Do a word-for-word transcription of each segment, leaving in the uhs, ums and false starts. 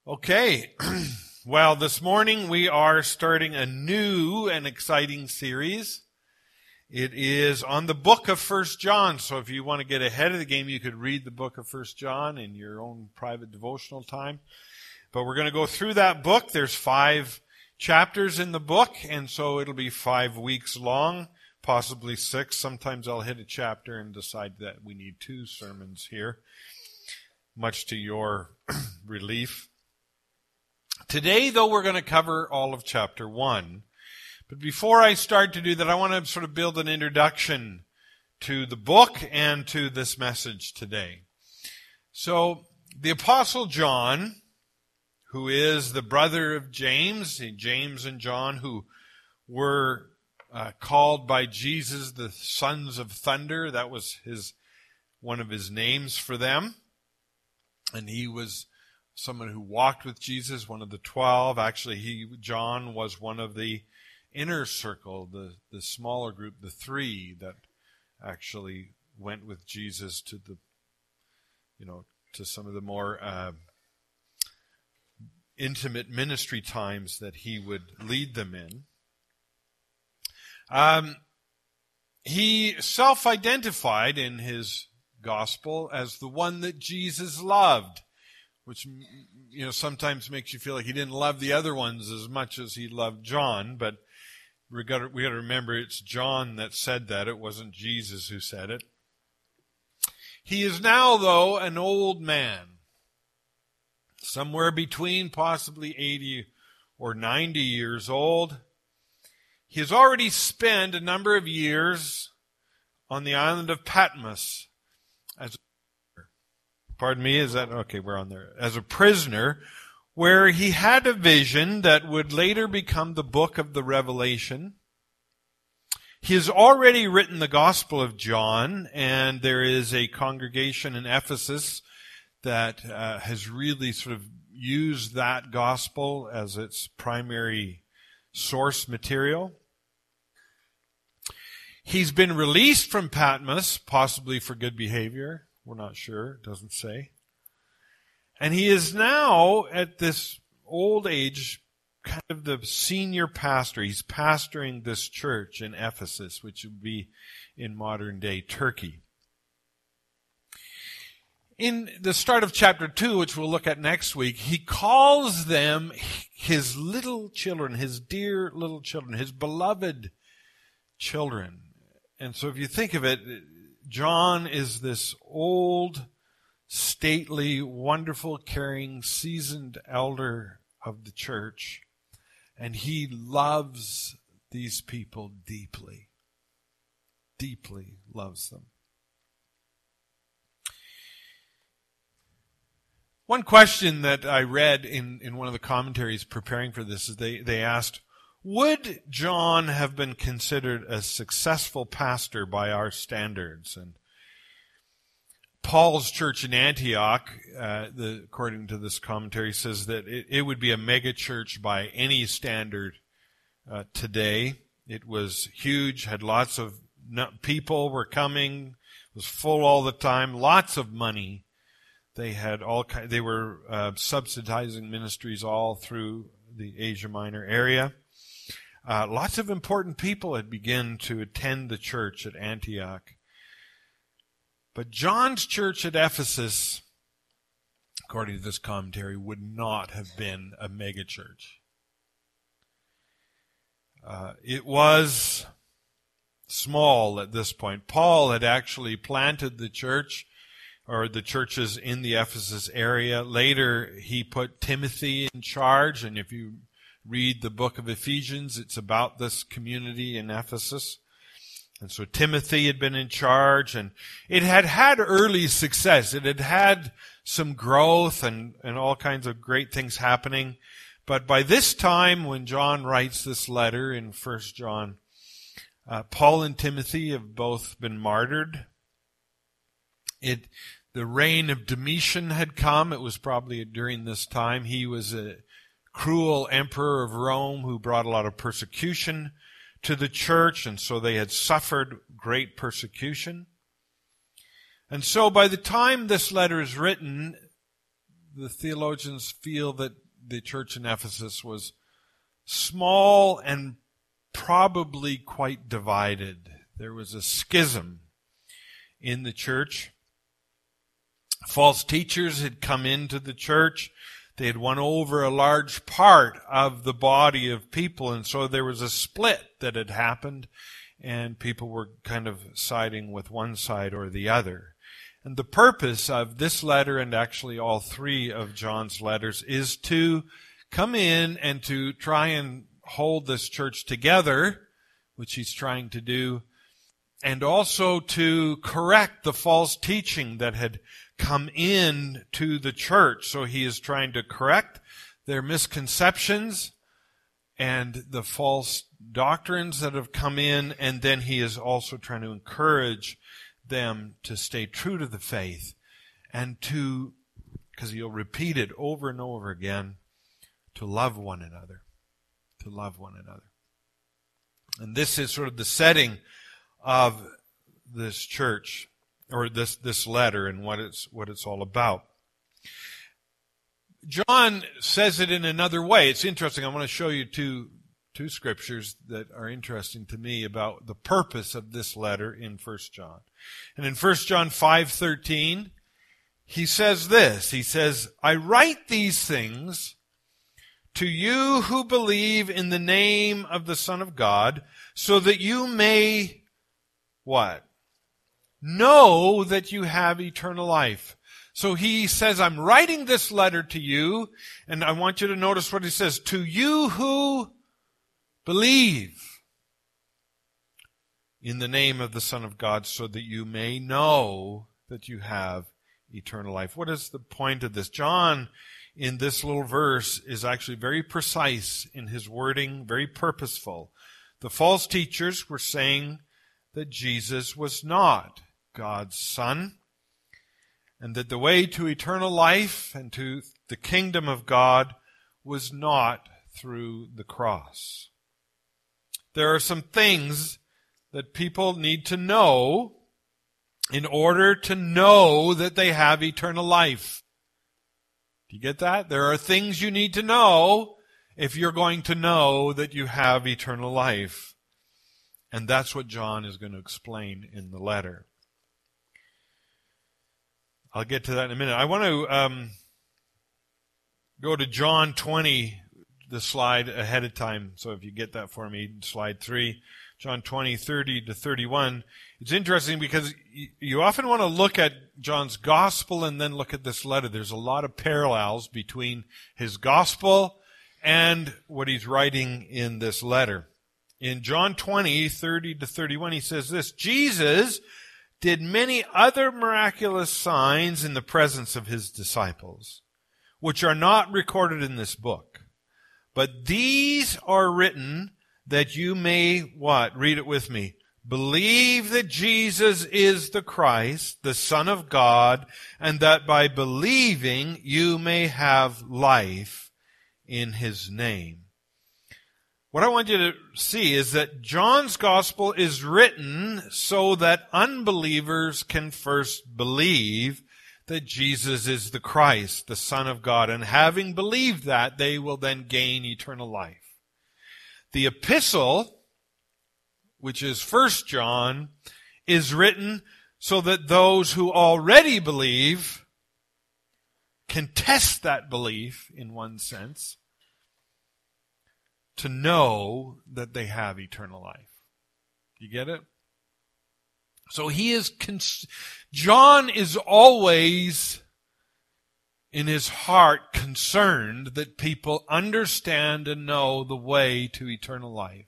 Okay, well, this morning we are starting a new and exciting series. It is on the book of First John, so if you want to get ahead of the game, you could read the book of First John in your own private devotional time. But we're going to go through that book. There's five chapters in the book, and so it'll be five weeks long, possibly six. Sometimes I'll hit a chapter and decide that we need two sermons here, much to your relief. Today, though, we're going to cover all of chapter one. But before I start to do that, I want to sort of build an introduction to the book and to this message today. So, the Apostle John, who is the brother of James, James and John, who were uh, called by Jesus the sons of thunder. That was his one of his names for them. And he was someone who walked with Jesus, one of the twelve. Actually, he John was one of the inner circle, the, the smaller group, the three that actually went with Jesus to the, you know, to some of the more uh, intimate ministry times that he would lead them in. Um, he self-identified in his gospel as the one that Jesus loved, which, you know, sometimes makes you feel like he didn't love the other ones as much as he loved John. But we got to, we got to remember it's John that said that. It wasn't Jesus who said it. He is now, though, an old man, somewhere between possibly eighty or ninety years old. He has already spent a number of years on the island of Patmos as Pardon me, is that, okay, we're on there. As a prisoner, where he had a vision that would later become the book of the Revelation. He has already written the Gospel of John, and there is a congregation in Ephesus that uh, has really sort of used that Gospel as its primary source material. He's been released from Patmos, possibly for good behavior. We're not sure. It doesn't say. And he is now, at this old age, kind of the senior pastor. He's pastoring this church in Ephesus, which would be in modern-day Turkey. In the start of chapter two, which we'll look at next week, he calls them his little children, his dear little children, his beloved children. And so if you think of it, John is this old, stately, wonderful, caring, seasoned elder of the church, and he loves these people deeply, deeply loves them. One question that I read in, in one of the commentaries preparing for this is they, they asked, would John have been considered a successful pastor by our standards? And Paul's church in Antioch, uh, the, according to this commentary, says that it, it would be a mega church by any standard uh, today. It was huge, had lots of people were coming, was full all the time, lots of money. They had all they were uh, subsidizing ministries all through the Asia Minor area. Uh, lots of important people had begun to attend the church at Antioch. But John's church at Ephesus, according to this commentary, would not have been a megachurch. Uh, it was small at this point. Paul had actually planted the church, or the churches in the Ephesus area. Later, he put Timothy in charge, and if you read the book of Ephesians, it's about this community in Ephesus. And so Timothy had been in charge, and it had had early success. It had had some growth and, and all kinds of great things happening. But by this time, when John writes this letter in First John, uh, Paul and Timothy have both been martyred. It, the reign of Domitian had come. It was probably during this time. He was a cruel emperor of Rome who brought a lot of persecution to the church, and so they had suffered great persecution. And so by the time this letter is written, the theologians feel that the church in Ephesus was small and probably quite divided. There was a schism in the church. False teachers had come into the church. They had won over a large part of the body of people, and so there was a split that had happened, and people were kind of siding with one side or the other. And the purpose of this letter, and actually all three of John's letters, is to come in and to try and hold this church together, which he's trying to do, and also to correct the false teaching that had come in to the church. So he is trying to correct their misconceptions and the false doctrines that have come in, and then he is also trying to encourage them to stay true to the faith and to, because he'll repeat it over and over again, to love one another. To love one another. And this is sort of the setting of this church, or this, this letter, and what it's what it's all about. John says it in another way. It's interesting. I want to show you two two scriptures that are interesting to me about the purpose of this letter in First John. And in First John five thirteen, he says this. He says, "I write these things to you who believe in the name of the Son of God, so that you may," what? "Know that you have eternal life." So he says, I'm writing this letter to you, and I want you to notice what he says, to you who believe in the name of the Son of God, so that you may know that you have eternal life. What is the point of this? John, in this little verse, is actually very precise in his wording, very purposeful. The false teachers were saying that Jesus was not God's Son, and that the way to eternal life and to the kingdom of God was not through the cross. There are some things that people need to know in order to know that they have eternal life. Do you get that? There are things you need to know if you're going to know that you have eternal life. And that's what John is going to explain in the letter. I'll get to that in a minute. I want to um, go to John twenty, the slide ahead of time. So if you get that for me, slide three, John twenty, thirty to thirty-one. It's interesting because you often want to look at John's gospel and then look at this letter. There's a lot of parallels between his gospel and what he's writing in this letter. In John twenty, thirty to thirty-one, he says this, "Jesus did many other miraculous signs in the presence of his disciples, which are not recorded in this book. But these are written that you may," what? Read it with me. "Believe that Jesus is the Christ, the Son of God, and that by believing you may have life in his name." What I want you to see is that John's gospel is written so that unbelievers can first believe that Jesus is the Christ, the Son of God. And having believed that, they will then gain eternal life. The epistle, which is First John, is written so that those who already believe can test that belief, in one sense, to know that they have eternal life. You get it? So he is, cons- John is always in his heart concerned that people understand and know the way to eternal life.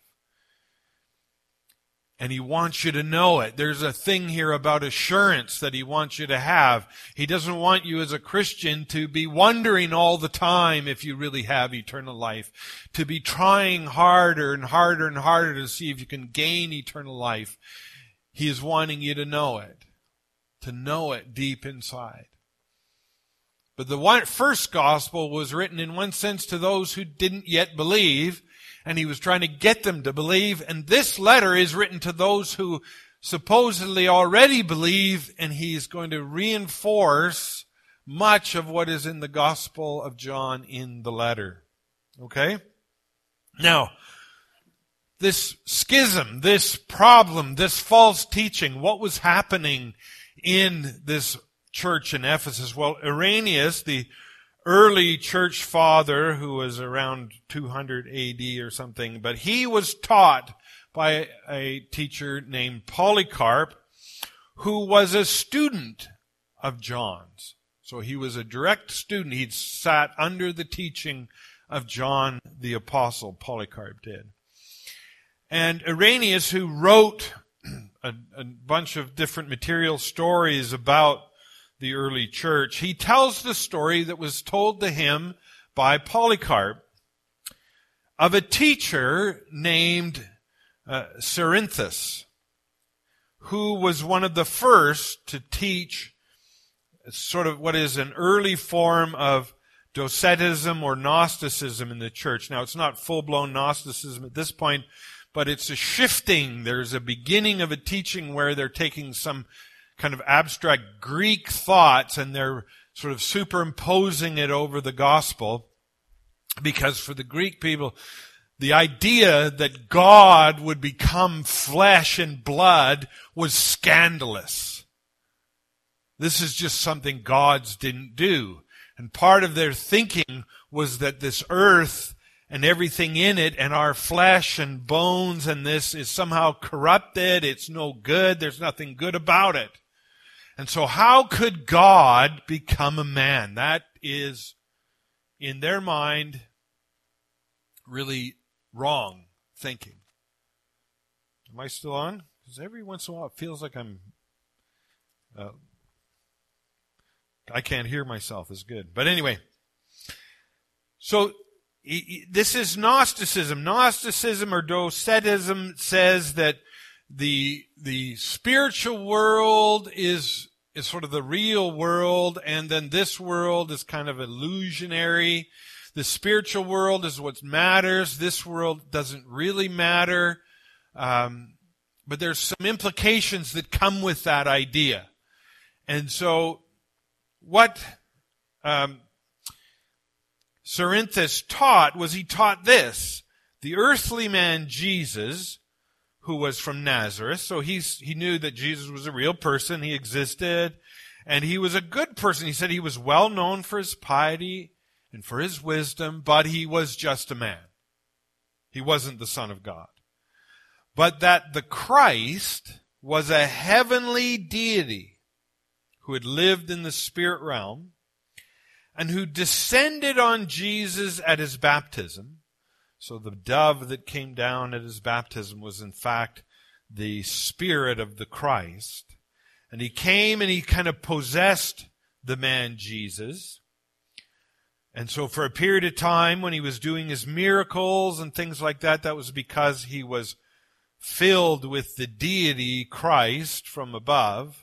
And he wants you to know it. There's a thing here about assurance that he wants you to have. He doesn't want you as a Christian to be wondering all the time if you really have eternal life. To be trying harder and harder and harder to see if you can gain eternal life. He is wanting you to know it. To know it deep inside. But the one, first gospel was written in one sense to those who didn't yet believe. And he was trying to get them to believe. And this letter is written to those who supposedly already believe. And he's going to reinforce much of what is in the Gospel of John in the letter. Okay? Now, this schism, this problem, this false teaching, what was happening in this church in Ephesus? Well, Irenaeus, the early church father, who was around two hundred A D or something, but he was taught by a teacher named Polycarp, who was a student of John's. So he was a direct student. He'd sat under the teaching of John the Apostle, Polycarp did. And Irenaeus, who wrote a, a bunch of different material stories about the early church, he tells the story that was told to him by Polycarp of a teacher named uh, Cerinthus, who was one of the first to teach sort of what is an early form of Docetism or Gnosticism in the church. Now, it's not full-blown Gnosticism at this point, but it's a shifting. There's a beginning of a teaching where they're taking some kind of abstract Greek thoughts and they're sort of superimposing it over the gospel. Because for the Greek people, the idea that God would become flesh and blood was scandalous. This is just something gods didn't do. And part of their thinking was that this earth and everything in it and our flesh and bones and this is somehow corrupted. It's no good. There's nothing good about it. And so how could God become a man? That is, in their mind, really wrong thinking. Am I still on? Because every once in a while it feels like I'm... Uh, I can't hear myself as good. But anyway, so this is Gnosticism. Gnosticism or Docetism says that the the spiritual world is is sort of the real world, and then this world is kind of illusionary. The spiritual world is what matters. This world doesn't really matter. Um, but there's some implications that come with that idea. And so what um, Cerinthus taught was he taught this. The earthly man Jesus, who was from Nazareth, so he's, he knew that Jesus was a real person, he existed, and he was a good person. He said he was well known for his piety and for his wisdom, but he was just a man. He wasn't the Son of God. But that the Christ was a heavenly deity who had lived in the spirit realm and who descended on Jesus at his baptism. So the dove that came down at his baptism was in fact the Spirit of the Christ. And he came and he kind of possessed the man Jesus. And so for a period of time when he was doing his miracles and things like that, that was because he was filled with the deity Christ from above.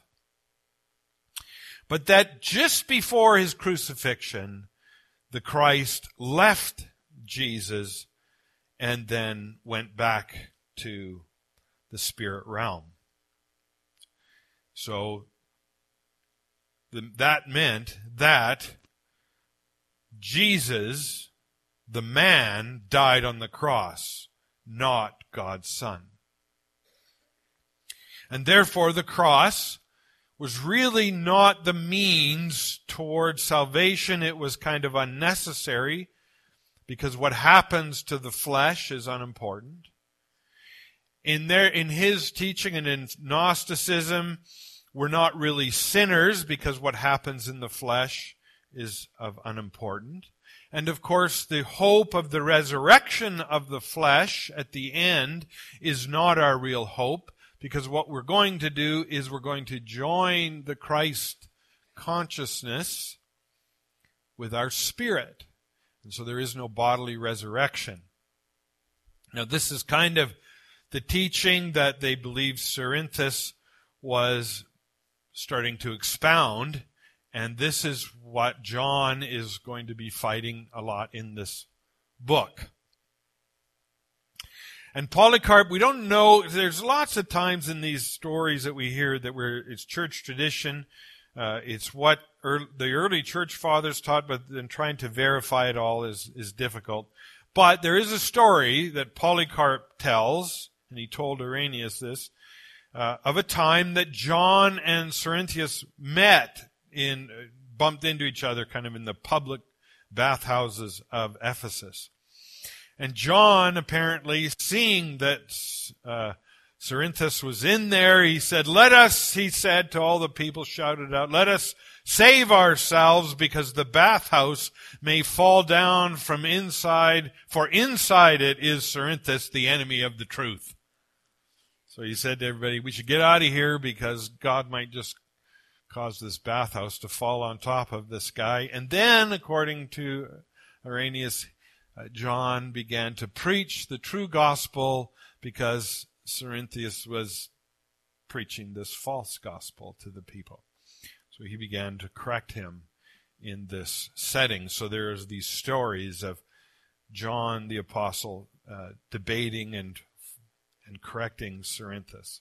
But that just before his crucifixion, the Christ left Jesus and then went back to the spirit realm. So the, that meant that Jesus, the man, died on the cross, not God's Son. And therefore the cross was really not the means towards salvation. It was kind of unnecessary because what happens to the flesh is unimportant. In their, in his teaching and in Gnosticism, we're not really sinners because what happens in the flesh is of unimportant. And of course, the hope of the resurrection of the flesh at the end is not our real hope, because what we're going to do is we're going to join the Christ consciousness with our spirit. And so there is no bodily resurrection. Now this is kind of the teaching that they believe Cerinthus was starting to expound. And this is what John is going to be fighting a lot in this book. And Polycarp, we don't know, there's lots of times in these stories that we hear that we're, it's church tradition, uh, it's what er, the early church fathers taught, but then trying to verify it all is, is difficult. But there is a story that Polycarp tells, and he told Irenaeus this, uh, of a time that John and Cerinthius met in, bumped into each other kind of in the public bathhouses of Ephesus. And John, apparently, seeing that uh, Cerinthius was in there, he said, let us, he said to all the people, shouted out, let us save ourselves because the bathhouse may fall down from inside, for inside it is Cerinthius, the enemy of the truth. So he said to everybody, we should get out of here because God might just cause this bathhouse to fall on top of this guy. And then, according to Irenaeus, uh, John began to preach the true gospel because Cerinthius was preaching this false gospel to the people. So he began to correct him in this setting. So there's these stories of John the apostle uh, debating and and correcting Cerinthius.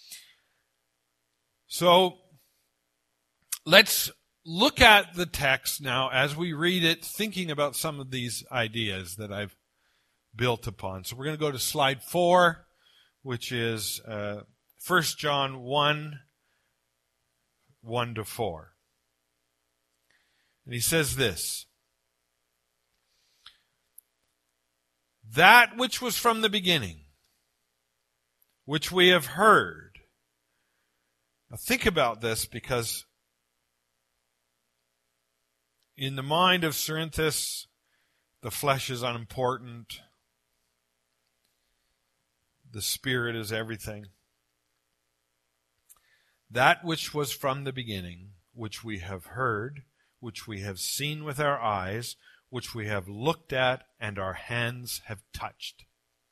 So let's look at the text now as we read it, thinking about some of these ideas that I've built upon. So we're going to go to slide four, which is uh, First John one, one to four. And he says this, that which was from the beginning, which we have heard. Now think about this, because in the mind of Cerinthius, the flesh is unimportant. The Spirit is everything. That which was from the beginning, which we have heard, which we have seen with our eyes, which we have looked at and our hands have touched.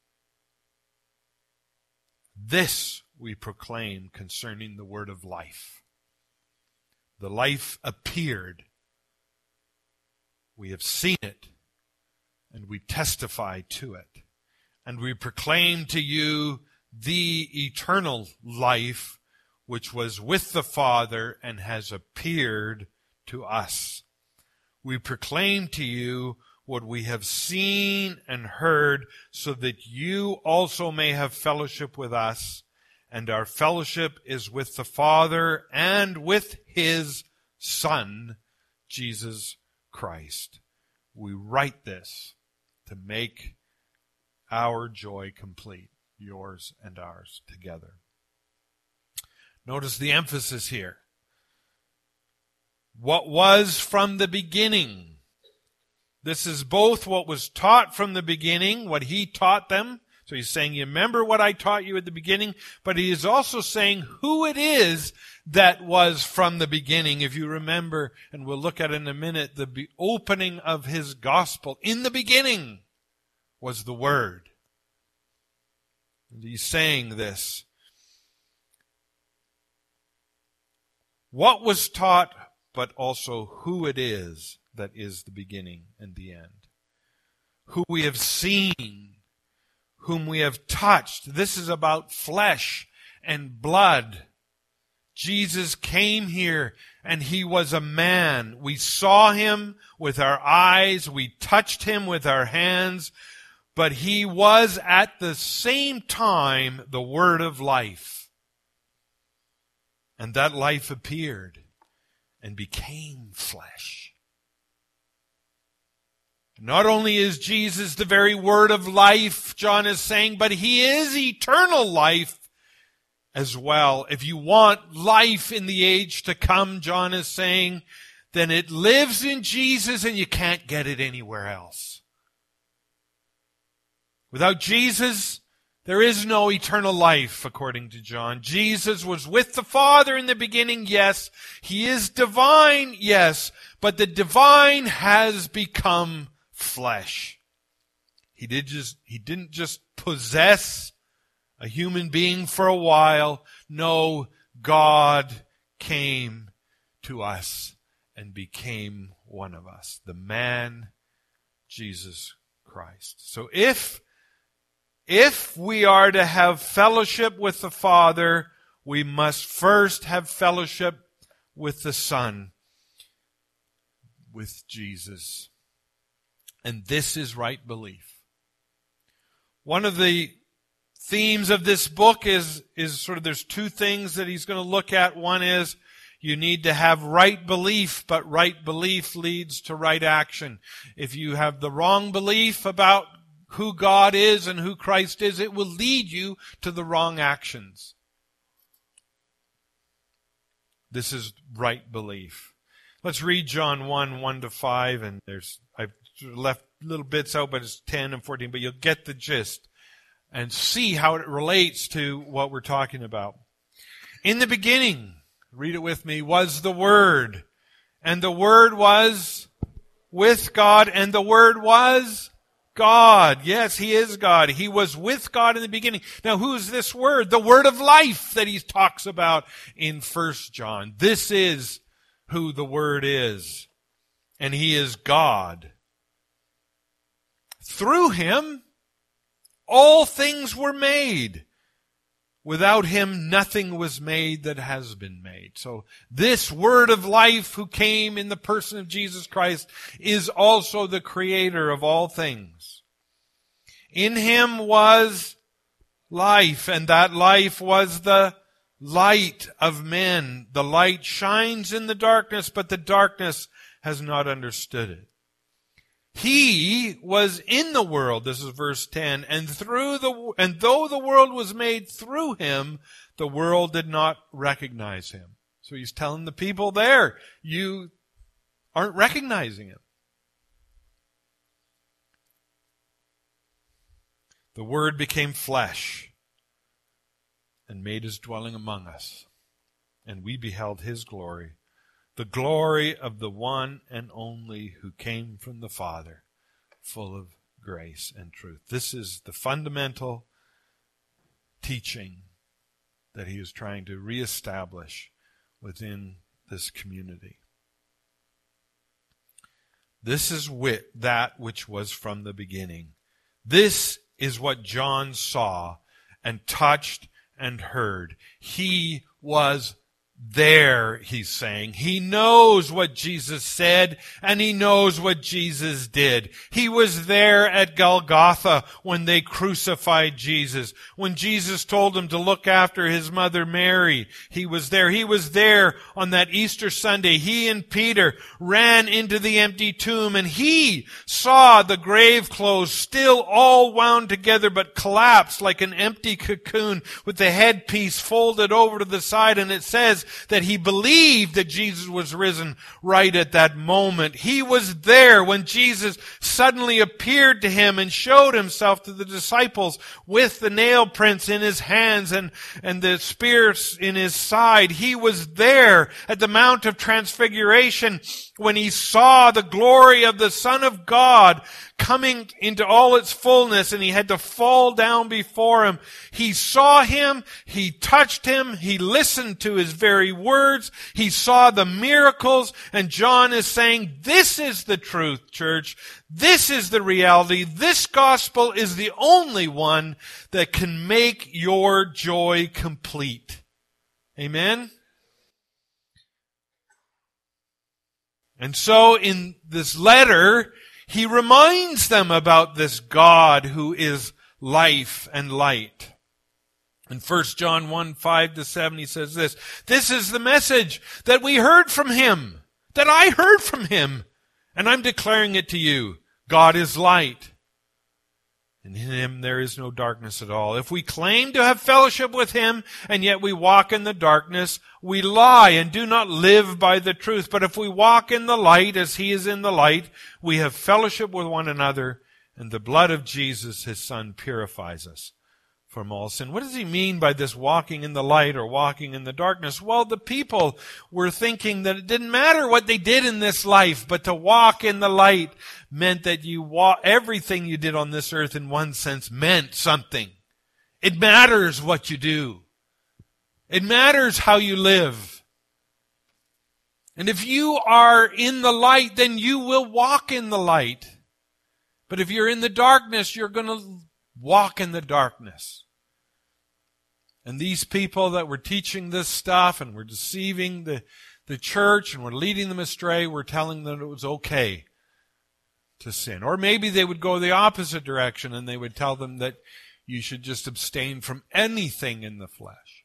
This we proclaim concerning the word of life. The life appeared. We have seen it, and we testify to it. And we proclaim to you the eternal life, which was with the Father and has appeared to us. We proclaim to you what we have seen and heard, so that you also may have fellowship with us. And our fellowship is with the Father and with His Son, Jesus Christ. We write this to make our joy complete, yours and ours together. Notice the emphasis here. What was from the beginning. This is both what was taught from the beginning, what he taught them. So he's saying, you remember what I taught you at the beginning? But he is also saying who it is that was from the beginning. If you remember, and we'll look at it in a minute, the opening of his gospel. In the beginning was the Word. And he's saying this. What was taught, but also who it is that is the beginning and the end. Who we have seen, whom we have touched. This is about flesh and blood. Jesus came here and he was a man. We saw him with our eyes. We touched him with our hands. But he was at the same time the Word of life. And that life appeared and became flesh. Not only is Jesus the very Word of life, John is saying, but he is eternal life as well. If you want life in the age to come, John is saying, then it lives in Jesus and you can't get it anywhere else. Without Jesus, there is no eternal life, according to John. Jesus was with the Father in the beginning, yes. He is divine, yes. But the divine has become flesh. He did just, he didn't just possess a human being for a while. No, God came to us and became one of us. The man, Jesus Christ. So if If we are to have fellowship with the Father, we must first have fellowship with the Son. with Jesus. And this is right belief. One of the themes of this book is, is sort of there's two things that he's going to look at. One is you need to have right belief, but right belief leads to right action. If you have the wrong belief about who God is and who Christ is, it will lead you to the wrong actions. This is right belief. Let's read John one, one to five, and there's, I've left little bits out, but it's ten and fourteen, but you'll get the gist and see how it relates to what we're talking about. In the beginning, read it with me, was the Word, and the Word was with God, and the Word was God. Yes, He is God. He was with God in the beginning. Now, who's this Word? The Word of life that he talks about in First John. This is who the Word is. And He is God. Through Him, all things were made. Without Him, nothing was made that has been made. So this Word of life who came in the person of Jesus Christ is also the creator of all things. In Him was life, and that life was the light of men. The light shines in the darkness, but the darkness has not understood it. He was in the world, this is verse ten, and through the and though the world was made through Him, the world did not recognize Him. So He's telling the people there, you aren't recognizing Him. The Word became flesh and made His dwelling among us, and we beheld His glory, the glory of the one and only who came from the Father, full of grace and truth. This is the fundamental teaching that he is trying to reestablish within this community. This is wit, that which was from the beginning. This is what John saw and touched and heard. He was there, he's saying. He knows what Jesus said, and he knows what Jesus did. He was there at Golgotha when they crucified Jesus. When Jesus told him to look after his mother Mary, he was there. He was there on that Easter Sunday. He and Peter ran into the empty tomb, and he saw the grave clothes still all wound together, but collapsed like an empty cocoon with the headpiece folded over to the side, and it says that he believed that Jesus was risen right at that moment. He was there when Jesus suddenly appeared to him and showed himself to the disciples with the nail prints in his hands and, and the spears in his side. He was there at the Mount of Transfiguration when he saw the glory of the Son of God coming into all its fullness, and he had to fall down before him. He saw him, he touched him, he listened to his very words, he saw the miracles, and John is saying, this is the truth, church. This is the reality. This gospel is the only one that can make your joy complete. Amen? And so in this letter, he reminds them about this God who is life and light. In First John one, five to seven, he says this, this is the message that we heard from him, that I heard from him, and I'm declaring it to you. God is light, and in him there is no darkness at all. If we claim to have fellowship with him, and yet we walk in the darkness, we lie and do not live by the truth. But if we walk in the light as he is in the light, we have fellowship with one another, and the blood of Jesus, his Son, purifies us from all sin. What does he mean by this walking in the light or walking in the darkness? Well, the people were thinking that it didn't matter what they did in this life, but to walk in the light meant that you walk, everything you did on this earth in one sense meant something. It matters what you do. It matters how you live. And if you are in the light, then you will walk in the light. But if you're in the darkness, you're going to walk in the darkness. And these people that were teaching this stuff and were deceiving the, the church and we're leading them astray, we're telling them it was okay to sin. Or maybe they would go the opposite direction and they would tell them that you should just abstain from anything in the flesh.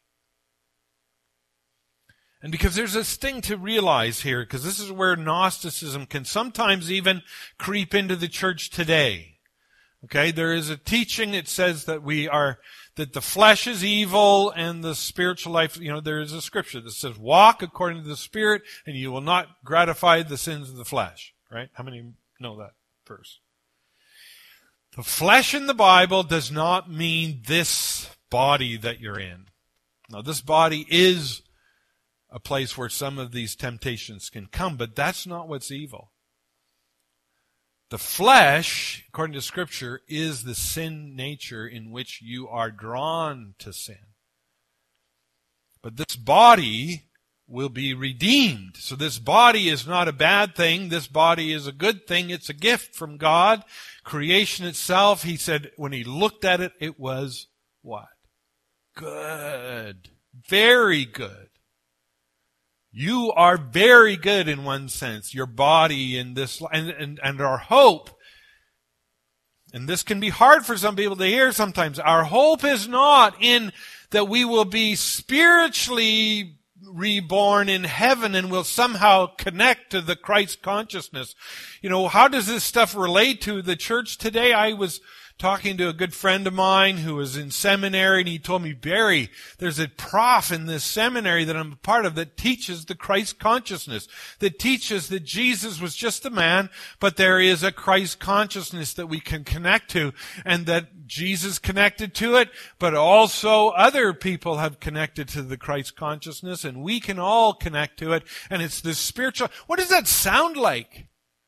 And because there's this thing to realize here, because this is where Gnosticism can sometimes even creep into the church today. Okay, there is a teaching that says that we are, that the flesh is evil and the spiritual life, you know, there is a scripture that says, walk according to the Spirit and you will not gratify the sins of the flesh. Right? How many know that verse? The flesh in the Bible does not mean this body that you're in. Now, this body is a place where some of these temptations can come, but that's not what's evil. The flesh, according to Scripture, is the sin nature in which you are drawn to sin. But this body will be redeemed. So this body is not a bad thing. This body is a good thing. It's a gift from God. Creation itself, he said, when he looked at it, it was what? Good. Very good. You are very good in one sense. Your body in this, and, and, and our hope, and this can be hard for some people to hear sometimes, our hope is not in that we will be spiritually reborn in heaven and will somehow connect to the Christ consciousness. You know, how does this stuff relate to the church today? I was talking to a good friend of mine who was in seminary, and he told me, Barry, there's a prof in this seminary that I'm a part of that teaches the Christ consciousness, that teaches that Jesus was just a man, but there is a Christ consciousness that we can connect to, and that Jesus connected to it, but also other people have connected to the Christ consciousness, and we can all connect to it, and it's this spiritual. What does that sound like?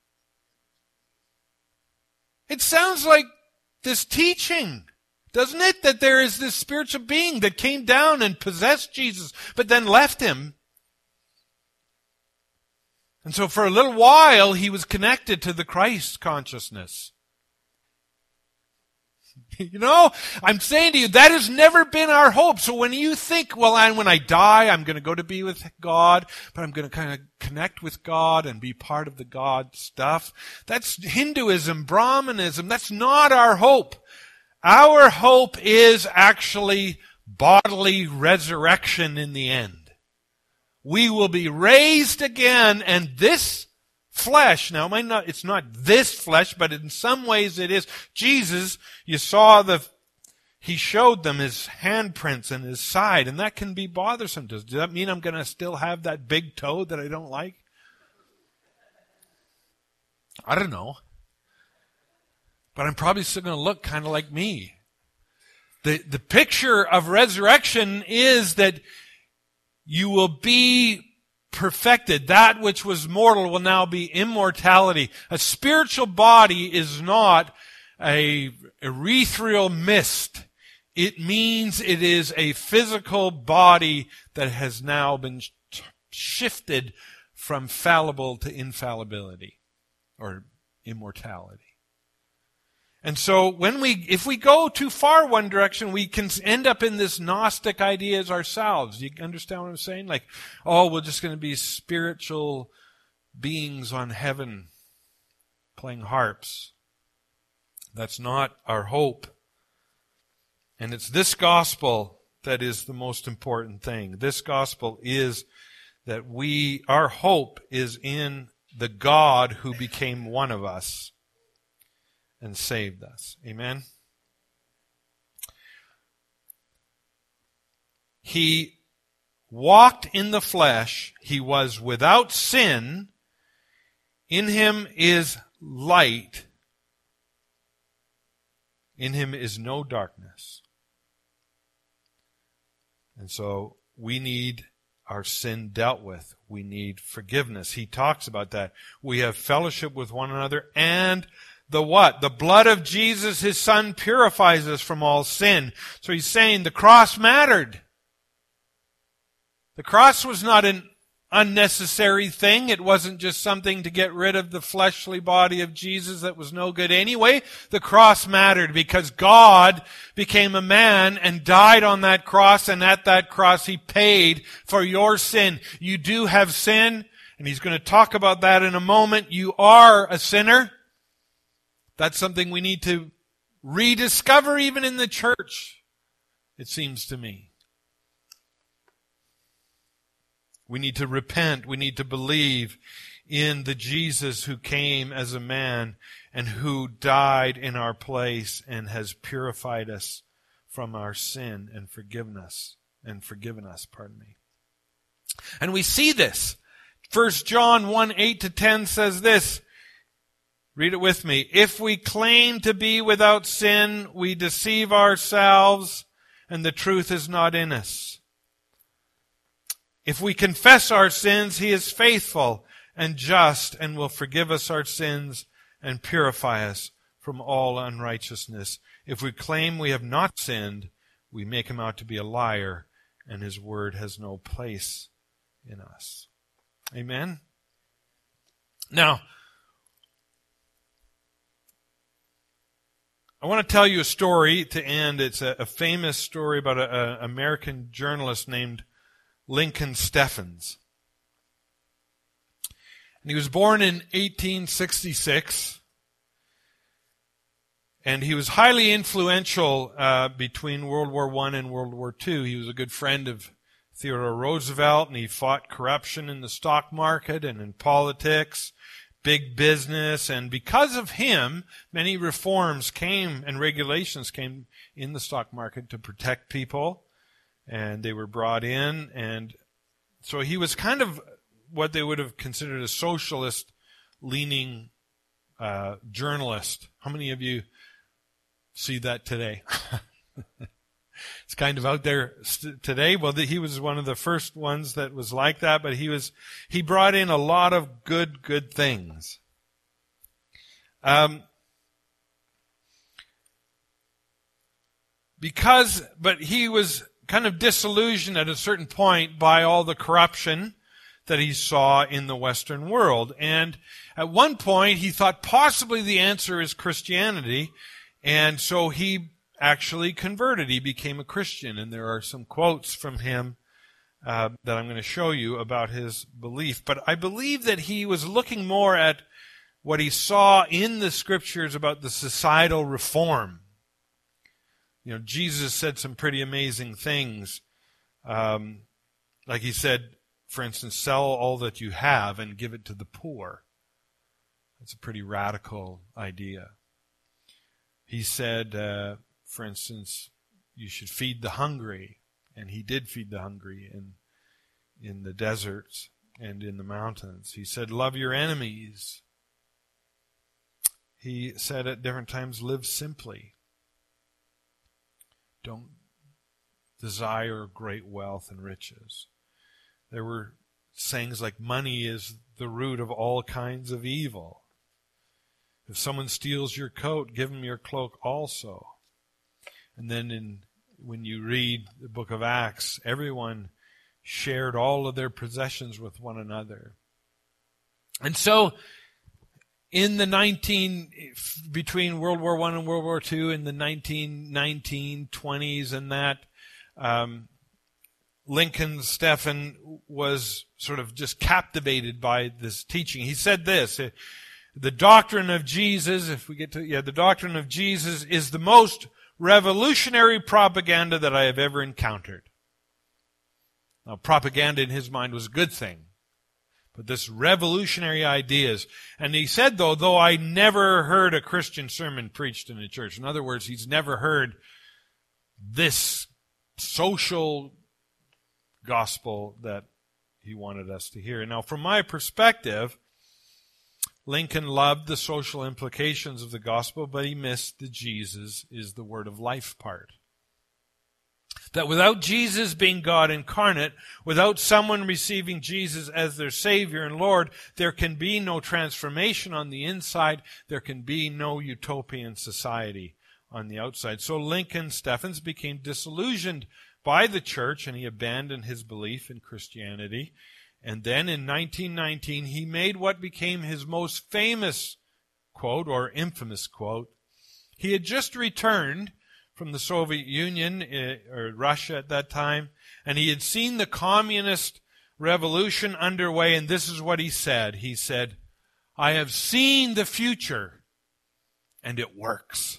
It sounds like this teaching, doesn't it? That there is this spiritual being that came down and possessed Jesus, but then left him. And so for a little while, he was connected to the Christ consciousness. You know, I'm saying to you, that has never been our hope. So when you think, well, and when I die, I'm going to go to be with God, but I'm going to kind of connect with God and be part of the God stuff. That's Hinduism, Brahmanism. That's not our hope. Our hope is actually bodily resurrection in the end. We will be raised again, and this flesh, now it might not, it's not this flesh, but in some ways it is. Jesus, you saw the, he showed them his handprints and his side, and that can be bothersome. Does that mean I'm going to still have that big toe that I don't like? I don't know. But I'm probably still going to look kind of like me. The, the picture of resurrection is that you will be perfected. That which was mortal will now be immortality. A spiritual body is not a ethereal mist. It means it is a physical body that has now been shifted from fallible to infallibility or immortality. And so when we, if we go too far one direction, we can end up in this Gnostic ideas ourselves. You understand what I'm saying? Like, oh, we're just going to be spiritual beings on heaven playing harps. That's not our hope. And it's this gospel that is the most important thing. This gospel is that we, our hope is in the God who became one of us and saved us. Amen? He walked in the flesh. He was without sin. In him is light. In him is no darkness. And so we need our sin dealt with. We need forgiveness. He talks about that. We have fellowship with one another, and the what? The blood of Jesus, his Son, purifies us from all sin. So he's saying the cross mattered. The cross was not an unnecessary thing. It wasn't just something to get rid of the fleshly body of Jesus that was no good anyway. The cross mattered because God became a man and died on that cross, and at that cross He paid for your sin. You do have sin, and He's going to talk about that in a moment. You are a sinner. That's something we need to rediscover even in the church, it seems to me. We need to repent. We need to believe in the Jesus who came as a man and who died in our place and has purified us from our sin and forgiven us, and forgiven us, pardon me. And we see this. First John one, eight to ten says this. Read it with me. If we claim to be without sin, we deceive ourselves, and the truth is not in us. If we confess our sins, He is faithful and just and will forgive us our sins and purify us from all unrighteousness. If we claim we have not sinned, we make Him out to be a liar, and His word has no place in us. Amen? Now, I want to tell you a story to end. It's a, a famous story about an American journalist named Lincoln Steffens. And he was born in eighteen sixty-six. And he was highly influential uh, between World War One and World War Two. He was a good friend of Theodore Roosevelt, and he fought corruption in the stock market and in politics, big business. And because of him, many reforms came and regulations came in the stock market to protect people. And they were brought in, and so he was kind of what they would have considered a socialist-leaning uh, journalist. How many of you see that today? It's kind of out there st- today. Well, the, he was one of the first ones that was like that, but he was he brought in a lot of good, good things. Um, because, but he was kind of disillusioned at a certain point by all the corruption that he saw in the Western world. And at one point, he thought possibly the answer is Christianity. And so he actually converted. He became a Christian. And there are some quotes from him uh, that I'm going to show you about his belief. But I believe that he was looking more at what he saw in the Scriptures about the societal reform. You know, Jesus said some pretty amazing things. Um, like he said, for instance, sell all that you have and give it to the poor. That's a pretty radical idea. He said, uh, for instance, you should feed the hungry. And he did feed the hungry in, in the deserts and in the mountains. He said, love your enemies. He said at different times, live simply. Don't desire great wealth and riches. There were sayings like money is the root of all kinds of evil. If someone steals your coat, give him your cloak also. And then in when you read the book of Acts, everyone shared all of their possessions with one another. And so in the nineteen between World War One and World War Two, in the nineteen nineteen twenties and that, um, Lincoln Steffens was sort of just captivated by this teaching. He said this: the doctrine of Jesus, if we get to yeah, the doctrine of Jesus is the most revolutionary propaganda that I have ever encountered. Now, propaganda in his mind was a good thing. But this revolutionary ideas. And he said, though, though I never heard a Christian sermon preached in a church. In other words, he's never heard this social gospel that he wanted us to hear. Now, from my perspective, Lincoln loved the social implications of the gospel, but he missed the Jesus is the word of life part. That without Jesus being God incarnate, without someone receiving Jesus as their Savior and Lord, there can be no transformation on the inside. There can be no utopian society on the outside. So Lincoln Steffens became disillusioned by the church, and he abandoned his belief in Christianity. And then in nineteen nineteen, he made what became his most famous quote, or infamous quote. He had just returned from the Soviet Union, or Russia at that time, and he had seen the communist revolution underway, and this is what he said. He said, "I have seen the future, and it works."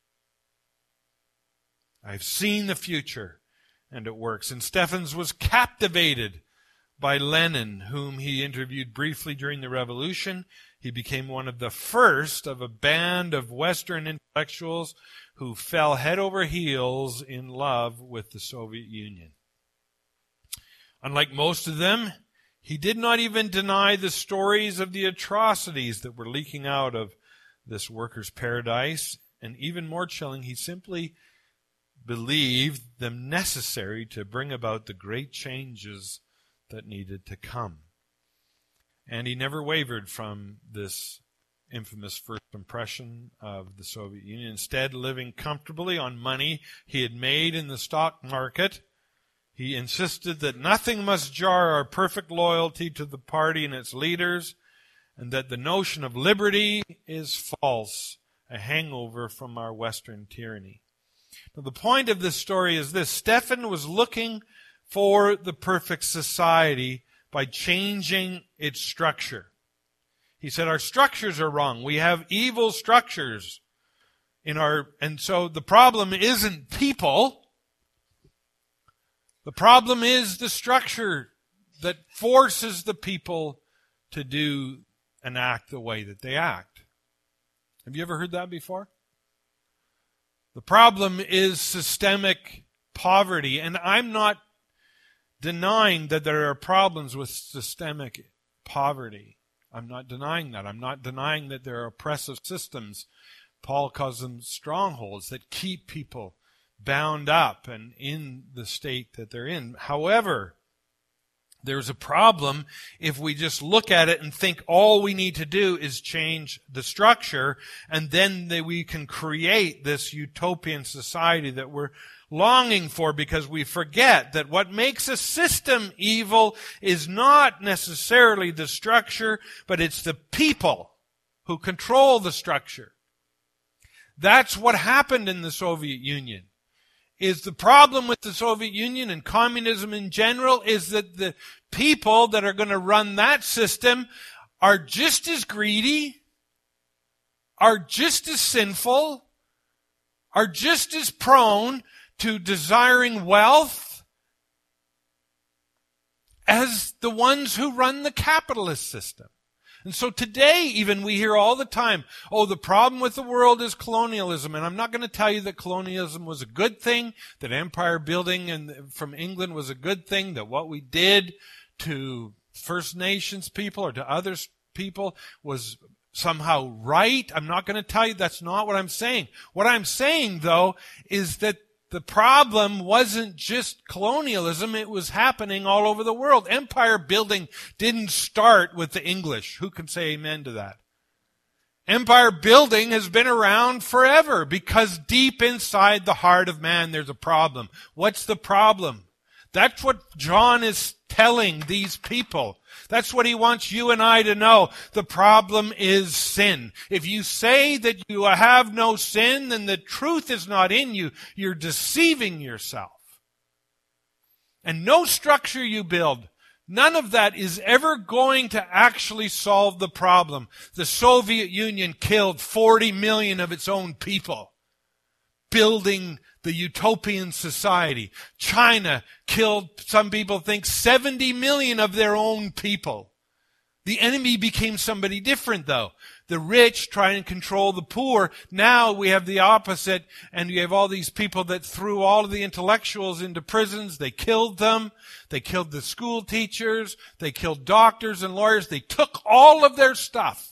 I've seen the future, and it works. And Steffens was captivated by Lenin, whom he interviewed briefly during the revolution. He became one of the first of a band of Western intellectuals who fell head over heels in love with the Soviet Union. Unlike most of them, he did not even deny the stories of the atrocities that were leaking out of this workers' paradise. And even more chilling, he simply believed them necessary to bring about the great changes that needed to come. And he never wavered from this infamous first impression of the Soviet Union. Instead, living comfortably on money he had made in the stock market, he insisted that nothing must jar our perfect loyalty to the party and its leaders, and that the notion of liberty is false, a hangover from our Western tyranny. Now, the point of this story is this: Stefan was looking for the perfect society by changing its structure. He said, our structures are wrong. We have evil structures in our, and so the problem isn't people. The problem is the structure that forces the people to do and act the way that they act. Have you ever heard that before? The problem is systemic poverty, and I'm not denying that there are problems with systemic poverty. I'm not denying that. I'm not denying that there are oppressive systems. Paul calls them strongholds that keep people bound up and in the state that they're in. However, there's a problem if we just look at it and think all we need to do is change the structure, and then that we can create this utopian society that we're longing for, because we forget that what makes a system evil is not necessarily the structure, but it's the people who control the structure. That's what happened in the Soviet Union. Is the problem with the Soviet Union and communism in general is that the people that are going to run that system are just as greedy, are just as sinful, are just as prone to desiring wealth as the ones who run the capitalist system. And so today, even, we hear all the time, oh, the problem with the world is colonialism. And I'm not going to tell you that colonialism was a good thing, that empire building and from England was a good thing, that what we did to First Nations people or to other people was somehow right. I'm not going to tell you that's not what I'm saying. What I'm saying, though, is that the problem wasn't just colonialism, it was happening all over the world. Empire building didn't start with the English. Who can say amen to that? Empire building has been around forever because deep inside the heart of man there's a problem. What's the problem? That's what John is telling these people. That's what he wants you and I to know. The problem is sin. If you say that you have no sin, then the truth is not in you. You're deceiving yourself. And no structure you build, none of that is ever going to actually solve the problem. The Soviet Union killed forty million of its own people building the utopian society. China killed, some people think, seventy million of their own people. The enemy became somebody different, though. The rich try and control the poor. Now we have the opposite, and you have all these people that threw all of the intellectuals into prisons. They killed them. They killed the school teachers. They killed doctors and lawyers. They took all of their stuff.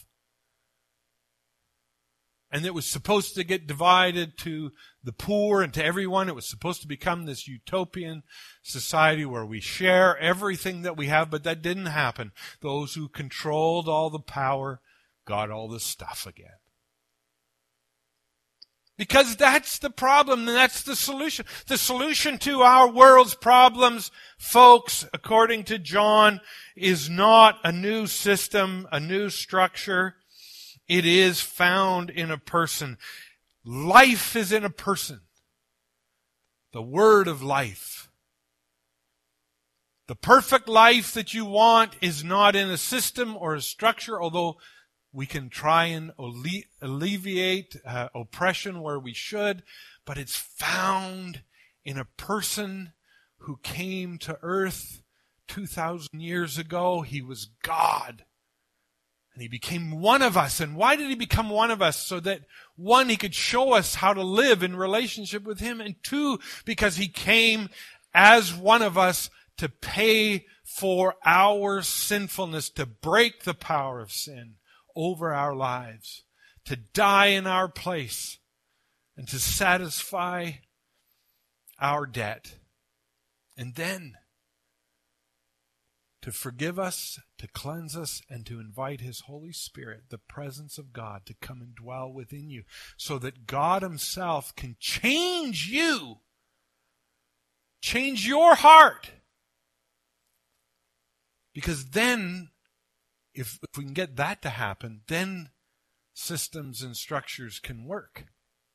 And it was supposed to get divided to the poor and to everyone. It was supposed to become this utopian society where we share everything that we have, but that didn't happen. Those who controlled all the power got all the stuff again. Because that's the problem, and that's the solution. The solution to our world's problems, folks, according to John, is not a new system, a new structure. It is found in a person. Life is in a person. The word of life. The perfect life that you want is not in a system or a structure, although we can try and alle- alleviate uh, oppression where we should, but it's found in a person who came to earth two thousand years ago. He was God. And he became one of us. And why did he become one of us? So that, one, he could show us how to live in relationship with him. And two, because he came as one of us to pay for our sinfulness, to break the power of sin over our lives, to die in our place, and to satisfy our debt. And then to forgive us, to cleanse us, and to invite his Holy Spirit, the presence of God, to come and dwell within you, so that God himself can change you, change your heart. Because then, if, if we can get that to happen, then systems and structures can work.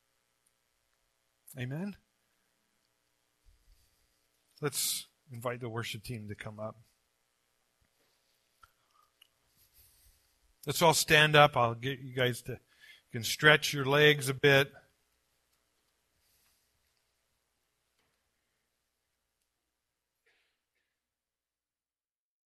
Amen? Let's invite the worship team to come up. Let's all stand up. I'll get you guys to, you can stretch your legs a bit.